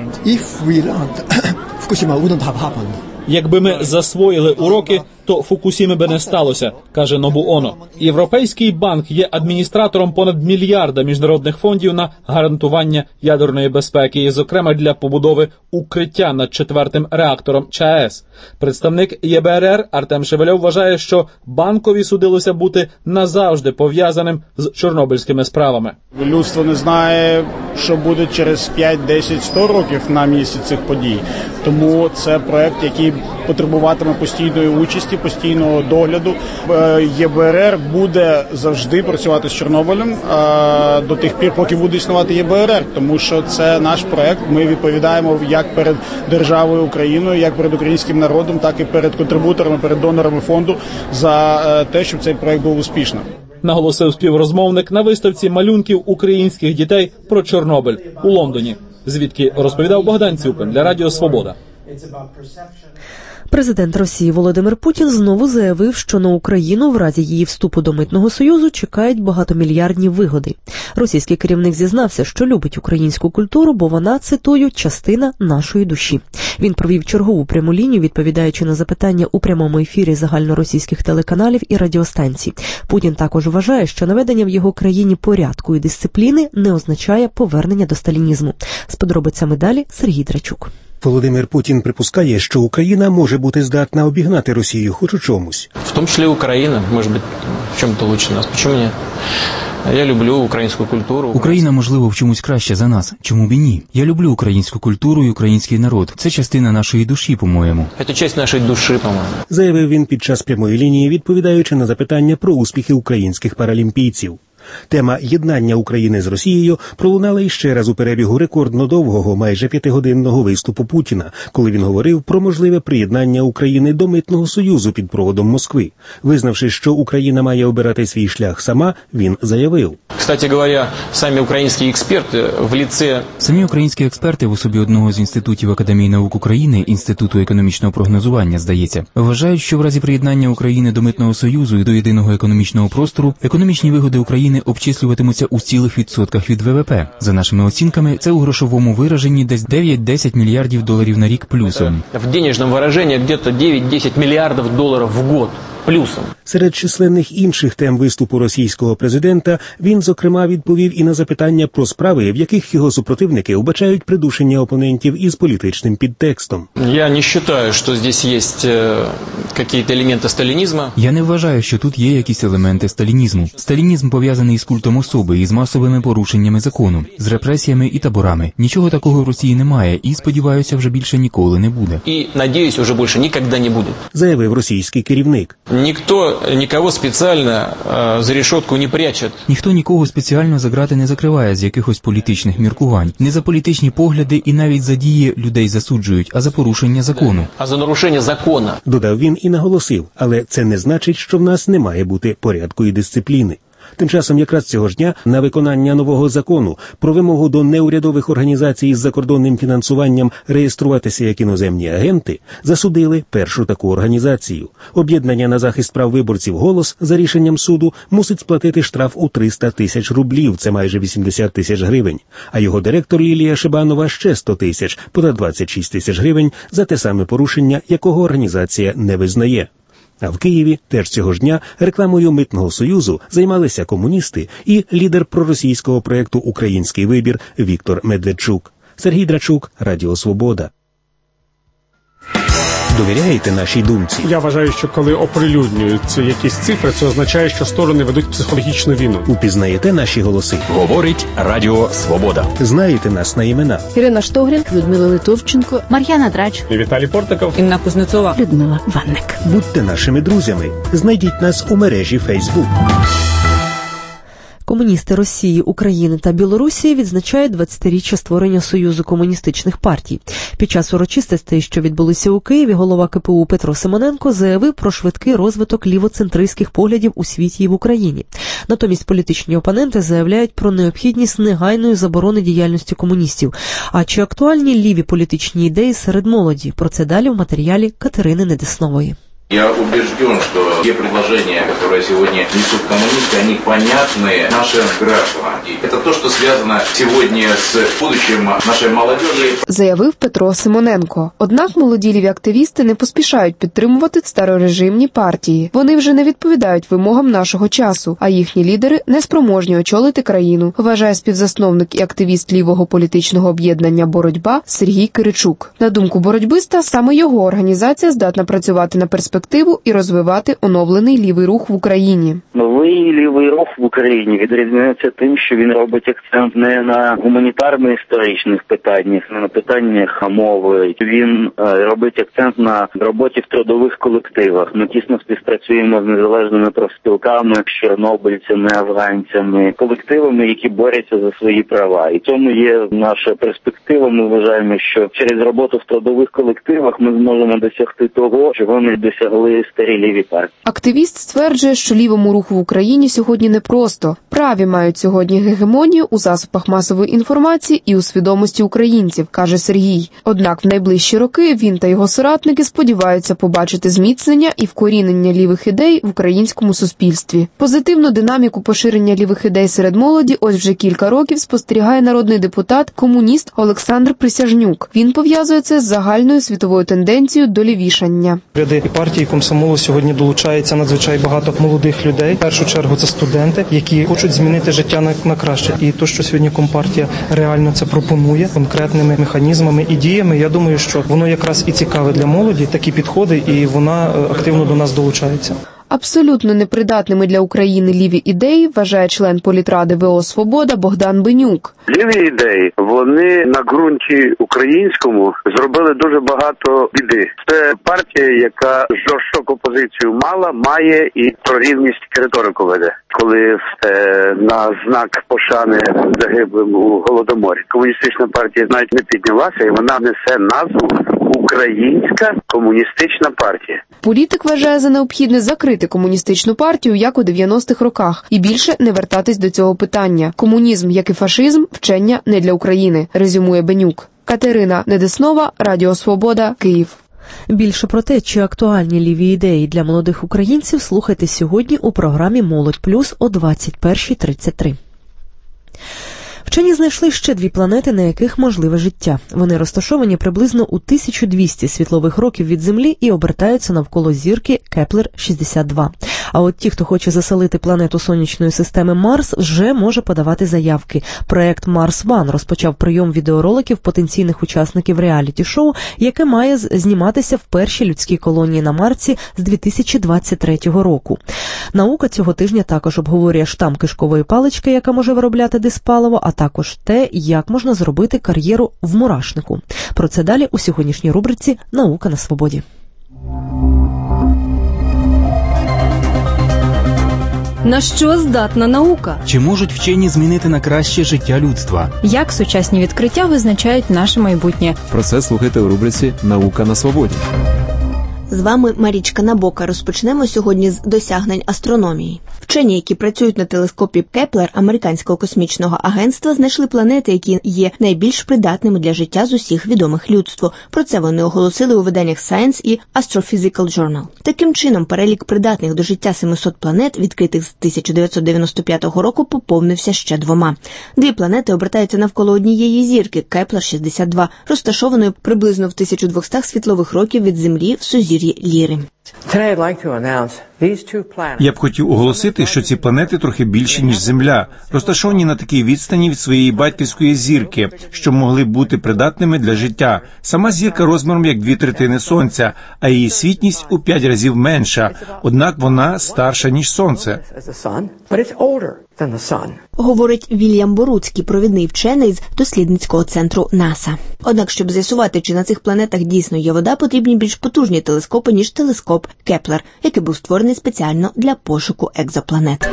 Якби ми засвоїли уроки, то Фукусіми би не сталося, каже Нобу Оно. Європейський банк є адміністратором понад $1 мільярда міжнародних фондів на гарантування ядерної безпеки, і, зокрема, для побудови укриття над 4-м реактором ЧАЕС. Представник ЄБРР Артем Шевельов вважає, що банкові судилося бути назавжди пов'язаним з чорнобильськими справами. Людство не знає, що буде через 5, 10, 100 років на місці цих подій. Тому це проект, який потребуватиме постійної участі, постійного догляду. ЄБРР буде завжди працювати з Чорнобилем до тих пір, поки буде існувати ЄБРР, тому що це наш проект. Ми відповідаємо як перед державою Україною, як перед українським народом, так і перед контрибуторами, перед донорами фонду за те, щоб цей проект був успішним. Наголосив співрозмовник на виставці малюнків українських дітей про Чорнобиль у Лондоні, звідки розповідав Богдан Цюпин для Радіо Свобода. Президент Росії Володимир Путін знову заявив, що на Україну в разі її вступу до Митного Союзу чекають багатомільярдні вигоди. Російський керівник зізнався, що любить українську культуру, бо вона, цитую, частина нашої душі. Він провів чергову пряму лінію, відповідаючи на запитання у прямому ефірі загальноросійських телеканалів і радіостанцій. Путін також вважає, що наведення в його країні порядку і дисципліни не означає повернення до сталінізму. З подробицями далі Сергій Драчук. Володимир Путін припускає, що Україна може бути здатна обігнати Росію хоч у чомусь. В тому числі Україна, може бути, в чому-то лучше нас. Чому ні? Я люблю українську культуру. Україна, можливо, в чомусь краще за нас. Чому б і ні? Я люблю українську культуру і український народ. Це частина нашої душі, по-моєму. Це частина нашої душі, по-моєму. Заявив він під час прямої лінії, відповідаючи на запитання про успіхи українських паралімпійців. Тема єднання України з Росією пролунала іще раз у перебігу рекордно довгого, майже 5-годинного виступу Путіна, коли він говорив про можливе приєднання України до Митного союзу під проводом Москви. Визнавши, що Україна має обирати свій шлях сама, він заявив. Кстати говоря, самі українські експерти в лице... Самі українські експерти в особі одного з інститутів Академії наук України, Інституту економічного прогнозування, здається, вважають, що в разі приєднання України до Митного союзу і до єдиного економічного простору економічні вигоди України обчислюватимуться у цілих відсотках від ВВП. За нашими оцінками, це у грошовому вираженні десь 9-10 мільярдів доларів на рік плюсом. В денежному вираженні десь 9-10 мільярдів доларів в год. Плюсом. Серед численних інших тем виступу російського президента він, зокрема, відповів і на запитання про справи, в яких його супротивники вбачають придушення опонентів із політичним підтекстом. Я не вважаю, що тут є якісь елементи сталінізму. Я не вважаю, що тут є якісь елементи сталінізму. Сталінізм пов'язаний із культом особи, із масовими порушеннями закону, з репресіями і таборами. Нічого такого в Росії немає і, сподіваюся, вже більше ніколи не буде. І, надіюсь, вже більше ніколи не буде. Заявив російський керівник. Ніхто нікого спеціально за решетку не пряче. Ніхто нікого спеціально за грати не закриває з якихось політичних міркувань. Не за політичні погляди і навіть за дії людей засуджують, а за порушення закону. А за нарушення закону. Додав він і наголосив, але це не значить, що в нас не має бути порядку і дисципліни. Тим часом якраз цього ж дня на виконання нового закону про вимогу до неурядових організацій з закордонним фінансуванням реєструватися як іноземні агенти засудили першу таку організацію. Об'єднання на захист прав виборців «Голос» за рішенням суду мусить сплатити штраф у 300 тисяч рублів, це майже 80 тисяч гривень. А його директор Лілія Шибанова ще 100 тисяч, понад 26 тисяч гривень за те саме порушення, якого організація не визнає. А в Києві теж цього ж дня рекламою Митного союзу займалися комуністи і лідер проросійського проєкту «Український вибір» Віктор Медведчук. Сергій Драчук, Радіо Свобода. Довіряєте нашій думці? Я вважаю, що коли оприлюднюються якісь цифри, це означає, що сторони ведуть психологічну війну. Упізнаєте наші голоси? Говорить Радіо Свобода. Знаєте нас на імена? Ірина Штогрін, Людмила Литовченко, Мар'яна Драч, Віталій Портников, Інна Кузнецова, Людмила Ванник. Будьте нашими друзями. Знайдіть нас у мережі Facebook. Комуністи Росії, України та Білорусі відзначають 20-річчя створення Союзу комуністичних партій. Під час урочистостей, що відбулися у Києві, голова КПУ Петро Симоненко заявив про швидкий розвиток лівоцентристських поглядів у світі і в Україні. Натомість політичні опоненти заявляють про необхідність негайної заборони діяльності комуністів. А чи актуальні ліві політичні ідеї серед молоді? Про це далі в матеріалі Катерини Недеснової. Я убежден, что те предложения, которые сегодня несут коммунисты, они понятны нашим гражданам. И это то, что связано сегодня с будущим нашей молодежи. Заявив Петро Симоненко. Однак молоді ліві активісти не поспішають підтримувати старорежимні партії. Вони вже не відповідають вимогам нашого часу, а їхні лідери неспроможні очолити країну, вважає співзасновник і активіст лівого політичного об'єднання «Боротьба» Сергій Киричук. На думку боротьбиста, саме його організація здатна працювати на перспективу і розвивати оновлений лівий рух в Україні. Новий лівий рух в Україні відрізняється тим, що він робить акцент не на гуманітарно-історичних питаннях, не на питаннях мови. Він робить акцент на роботі в трудових колективах. Ми тісно співпрацюємо з незалежними профспілками, з чорнобильцями, афганцями, колективами, які борються за свої права. І цьому є наша перспектива. Ми вважаємо, що через роботу в трудових колективах ми зможемо досягти того, чого не досягли старі ліві партії. Активіст стверджує, що лівому руху в Україні сьогодні непросто. Праві мають сьогодні гегемонію у засобах масової інформації і у свідомості українців, каже Сергій. Однак в найближчі роки він та його соратники сподіваються побачити зміцнення і вкорінення лівих ідей в українському суспільстві. Позитивну динаміку поширення лівих ідей серед молоді ось вже кілька років спостерігає народний депутат, комуніст Олександр Присяжнюк. Він пов'язує це з загальною світовою тенденцією до лівішання. Ряди партії комсомолу сьогодні долучається надзвичайно багато молодих людей. В першу чергу це студенти, які хочуть змінити життя на краще. І то, що сьогодні Компартія реально це пропонує конкретними механізмами і діями, я думаю, що воно якраз і цікаве для молоді, такі підходи, і вона активно до нас долучається. Абсолютно непридатними для України ліві ідеї вважає член політради ВО «Свобода» Богдан Бенюк. Ліві ідеї, вони на ґрунті українському зробили дуже багато біди. Це партія, яка жорстоку позицію має і про рівність риторику веде. Коли на знак пошани загиблим у Голодоморі, комуністична партія навіть не піднялася, і вона несе назву Українська комуністична партія. Політик вважає за необхідне закрити комуністичну партію, як у 90-х роках, і більше не вертатись до цього питання. Комунізм, як і фашизм, вчення не для України, резюмує Бенюк. Катерина Недеснова, Радіо Свобода, Київ. Більше про те, чи актуальні ліві ідеї для молодих українців, слухайте сьогодні у програмі «Молодь плюс» о 21:33. Вчені знайшли ще 2 планети, на яких можливе життя. Вони розташовані приблизно у 1200 світлових років від Землі і обертаються навколо зірки Кеплер-62. А от ті, хто хоче заселити планету сонячної системи Марс, вже може подавати заявки. Проект Mars One розпочав прийом відеороликів потенційних учасників реаліті-шоу, яке має зніматися в першій людській колонії на Марсі з 2023 року. Наука цього тижня також обговорює штам кишкової палички, яка може виробляти диспаливо, а також те, як можна зробити кар'єру в мурашнику. Про це далі у сьогоднішній рубриці «Наука на свободі». На що здатна наука? Чи можуть вчені змінити на краще життя людства? Як сучасні відкриття визначають наше майбутнє? Про це слухайте у рубриці «Наука на свободі». З вами Марічка Набока. Розпочнемо сьогодні з досягнень астрономії. Вчені, які працюють на телескопі Кеплер Американського космічного агентства, знайшли планети, які є найбільш придатними для життя з усіх відомих людству. Про це вони оголосили у виданнях Science і Astrophysical Journal. Таким чином, перелік придатних до життя 700 планет, відкритих з 1995 року, поповнився ще 2. 2 планети обертаються навколо однієї зірки – Кеплер-62, розташованої приблизно в 1200 світлових років від Землі в сузір'ї Ліри. Я б хотів оголосити, що ці планети трохи більші, ніж Земля, розташовані на такій відстані від своєї батьківської зірки, що могли б бути придатними для життя. Сама зірка розміром як 2/3 Сонця, а її світність у 5 разів менша, однак вона старша, ніж Сонце. Говорить Вільям Боруцький, провідний вчений з дослідницького центру НАСА. Однак, щоб з'ясувати, чи на цих планетах дійсно є вода, потрібні більш потужні телескопи, ніж телескоп Кеплер, який був створений спеціально для пошуку екзопланет.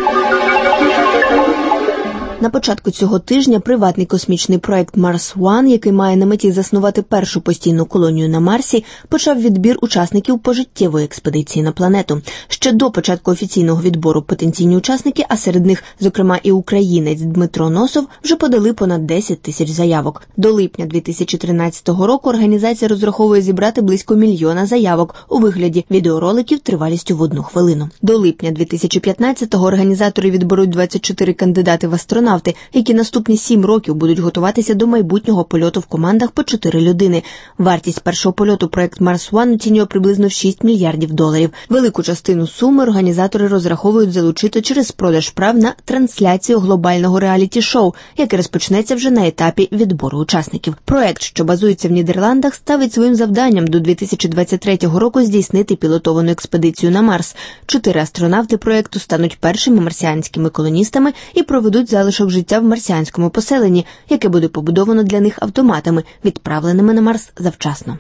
На початку цього тижня приватний космічний проект Mars One, який має на меті заснувати першу постійну колонію на Марсі, почав відбір учасників пожиттєвої експедиції на планету. Ще до початку офіційного відбору потенційні учасники, а серед них, зокрема, і українець Дмитро Носов, вже подали понад 10 тисяч заявок. До липня 2013 року організація розраховує зібрати близько 1 мільйона заявок у вигляді відеороликів тривалістю в 1 хвилину. До липня 2015-го організатори відберуть 24 кандидати в астронавти, які наступні 7 років будуть готуватися до майбутнього польоту в командах по 4 людини. Вартість першого польоту проект Mars One оцінює приблизно в $6 мільярдів. Велику частину суми організатори розраховують залучити через продаж прав на трансляцію глобального реаліті-шоу, яке розпочнеться вже на етапі відбору учасників. Проект, що базується в Нідерландах, ставить своїм завданням до 2023 року здійснити пілотовану експедицію на Марс. 4 астронавти проекту стануть першими марсіанськими колоністами і проведуть залишок життя в марсіанському поселенні, яке буде побудовано для них автоматами, відправленими на Марс завчасно.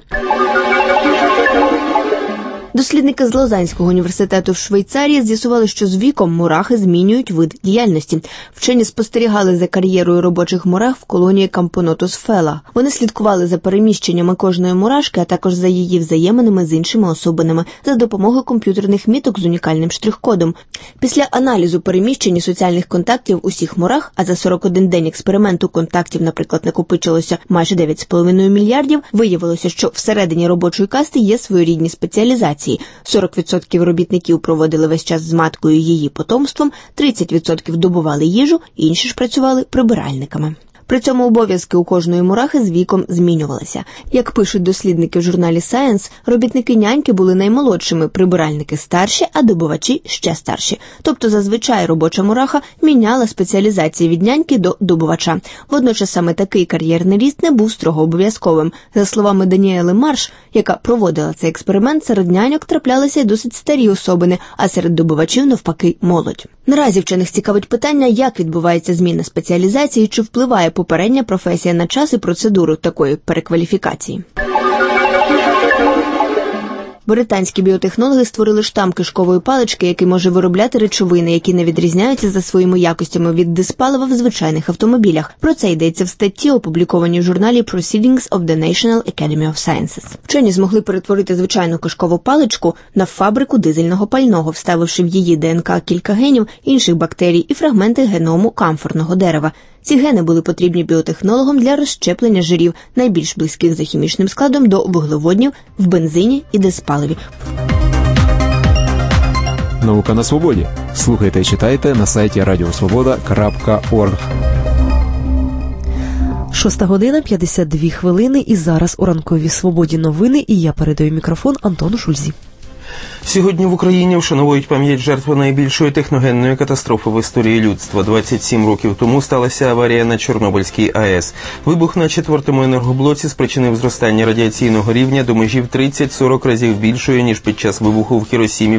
Дослідники з Лозаннського університету в Швейцарії з'ясували, що з віком мурахи змінюють вид діяльності. Вчені спостерігали за кар'єрою робочих мурах в колонії Кампонотус Фела. Вони слідкували за переміщеннями кожної мурашки, а також за її взаєминами з іншими особинами за допомогою комп'ютерних міток з унікальним штрих-кодом. Після аналізу переміщень і соціальних контактів усіх мурах, а за 41 день експерименту контактів, наприклад, накопичилося майже 9,5 мільярдів, виявилося, що всередині робочої касти є своєрідні спеціалізації. 40% робітників проводили весь час з маткою і її потомством, 30% добували їжу, інші ж працювали прибиральниками. При цьому обов'язки у кожної мурахи з віком змінювалися. Як пишуть дослідники в журналі Science, робітники-няньки були наймолодшими, прибиральники старші, а добувачі ще старші. Тобто зазвичай робоча мураха міняла спеціалізації від няньки до добувача. Водночас саме такий кар'єрний ріст не був строго обов'язковим. За словами Даніели Марш, яка проводила цей експеримент, серед няньок траплялися й досить старі особини, а серед добувачів навпаки молодь. Наразі вчених цікавить питання, як відбувається зміна спеціалізації, чи впливає попередня професія на час і процедуру такої перекваліфікації. Британські біотехнологи створили штам кишкової палички, який може виробляти речовини, які не відрізняються за своїми якостями від диспалива в звичайних автомобілях. Про це йдеться в статті, опублікованій в журналі Proceedings of the National Academy of Sciences. Вчені змогли перетворити звичайну кишкову паличку на фабрику дизельного пального, вставивши в її ДНК кілька генів інших бактерій і фрагменти геному камфорного дерева. Ці гени були потрібні біотехнологам для розщеплення жирів, найбільш близьких за хімічним складом до вуглеводнів в бензині і диспаливі. Наука на свободі. Слухайте і читайте на сайті radiosvoboda.org. 6:52 і зараз у ранковій свободі новини, і я передаю мікрофон Антону Шульзі. Сьогодні в Україні вшановують пам'ять жертви найбільшої техногенної катастрофи в історії людства. 27 років тому сталася аварія на Чорнобильській АЕС. Вибух на 4-му енергоблоці спричинив зростання радіаційного рівня до межі в 30-40 разів більшої, ніж під час вибуху в Хіросімі в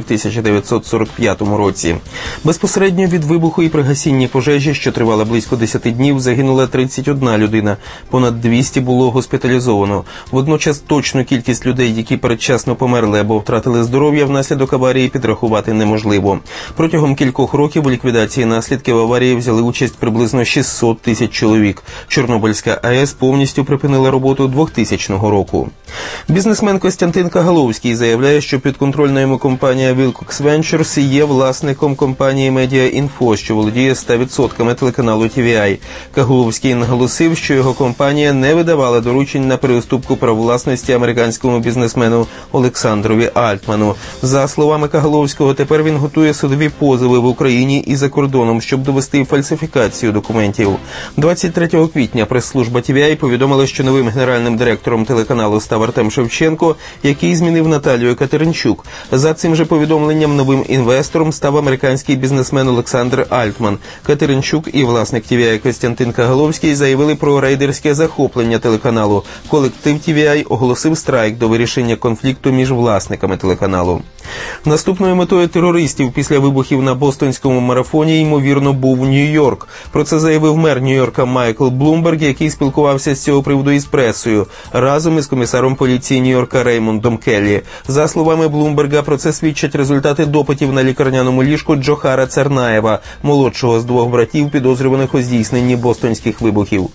1945 році. Безпосередньо від вибуху і при гасінні пожежі, що тривала близько 10 днів, загинула 31 людина. Понад 200 було госпіталізовано. Водночас точну кількість людей, які передчасно померли або втратили здоров'я внаслідок аварії, підрахувати неможливо. Протягом кількох років у ліквідації наслідків аварії взяли участь приблизно 600 тисяч чоловік. Чорнобильська АЕС повністю припинила роботу 2000 року. Бізнесмен Костянтин Кагаловський заявляє, що підконтрольна йому компанія Wilcox Ventures є власником компанії Media Info, що володіє 100% телеканалу TVI. Кагаловський наголосив, що його компанія не видавала доручень на переуступку прав власності американському бізнесмену Олександрові Альтману. За словами Кагаловського, тепер він готує судові позови в Україні і за кордоном, щоб довести фальсифікацію документів. 23 квітня прес-служба TVI повідомила, що новим генеральним директором телеканалу став Артем Шевченко, який змінив Наталію Катеринчук. За цим же повідомленням новим інвестором став американський бізнесмен Олександр Альтман. Катеринчук і власник TVI Костянтин Кагаловський заявили про рейдерське захоплення телеканалу. Колектив TVI оголосив страйк до вирішення конфлікту між власниками телеканалу. Наступною метою терористів після вибухів на бостонському марафоні, ймовірно, був Нью-Йорк. Про це заявив мер Нью-Йорка Майкл Блумберг, який спілкувався з цього приводу із пресою, разом із комісаром поліції Нью-Йорка Реймондом Келлі. За словами Блумберга, про це свідчать результати допитів на лікарняному ліжку Джохара Цернаєва, молодшого з двох братів, підозрюваних у здійсненні бостонських вибухів.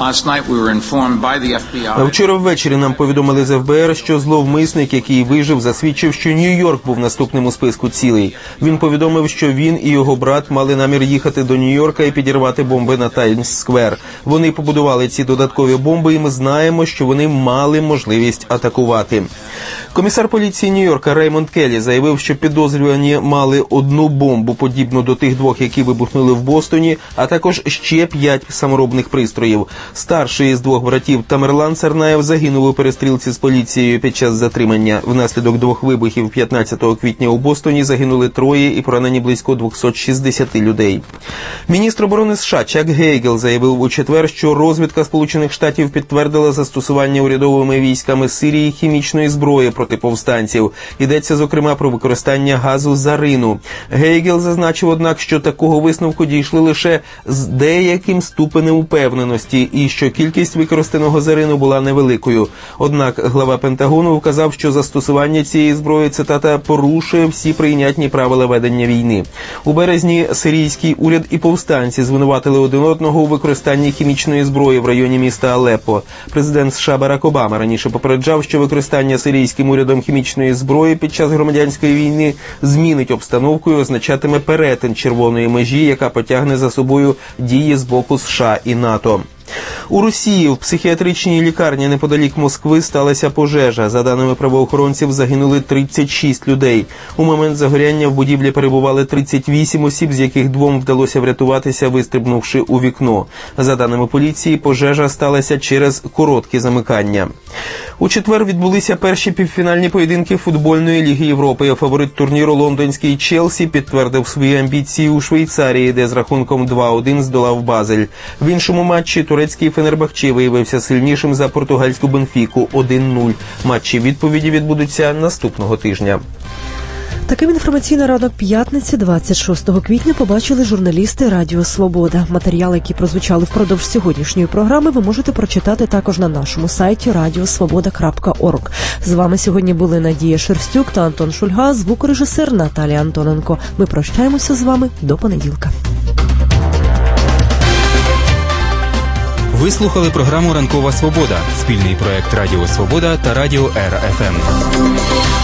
Вчора ввечері нам повідомили з ФБР, що зловмисник, який вижив, засвідчив, що Нью-Йорк був наступним у списку цілей. Він повідомив, що він і його брат мали намір їхати до Нью-Йорка і підірвати бомби на Таймс-сквер. Вони побудували ці додаткові бомби, і ми знаємо, що вони мали можливість атакувати. Комісар поліції Нью-Йорка Реймонд Келлі заявив, що підозрювані мали одну бомбу, подібну до тих двох, які вибухнули в Бостоні, а також ще 5 саморобних пристроїв. Старший із двох братів Тамерлан Цернаєв загинув у перестрілці з поліцією під час затримання. Внаслідок двох вибухів 15 квітня у Бостоні загинули 3 і поранені близько 260 людей. Міністр оборони США Чак Гейгел заявив у четвер, що розвідка Сполучених Штатів підтвердила застосування урядовими військами Сирії хімічної зброї проти повстанців. Йдеться, зокрема, про використання газу зарину. Гейгел зазначив, однак, що такого висновку дійшли лише з деяким ступенем упевненості і що кількість використаного зарину була невеликою. Однак глава Пентагону вказав, що застосування цієї зброї, цитата, порушує всі прийнятні правила ведення війни. У березні сирійський уряд і повстанці звинуватили один одного у використанні хімічної зброї в районі міста Алеппо. Президент США Барак Обама раніше попереджав, що використання сирійським урядом хімічної зброї під час громадянської війни змінить обстановку і означатиме перетин червоної межі, яка потягне за собою дії з боку США і НАТО. У Росії в психіатричній лікарні неподалік Москви сталася пожежа. За даними правоохоронців, загинули 36 людей. У момент загоряння в будівлі перебували 38 осіб, з яких 2 вдалося врятуватися, вистрибнувши у вікно. За даними поліції, пожежа сталася через короткі замикання. У четвер відбулися перші півфінальні поєдинки футбольної Ліги Європи. Фаворит турніру лондонський Челсі підтвердив свої амбіції у Швейцарії, де з рахунком 2-1 здолав Базель. В іншому матчі турецький Фенербахче виявився сильнішим за португальську Бенфіку 1-0. Матчі відповіді відбудуться наступного тижня. Таким інформаційний ранок п'ятниці, 26 квітня, побачили журналісти Радіо Свобода. Матеріали, які прозвучали впродовж сьогоднішньої програми, ви можете прочитати також на нашому сайті radiosvoboda.org. З вами сьогодні були Надія Шерстюк та Антон Шульга, звукорежисер Наталія Антоненко. Ми прощаємося з вами до понеділка. Ви слухали програму «Ранкова Свобода» – спільний проект Радіо Свобода та Радіо РФМ.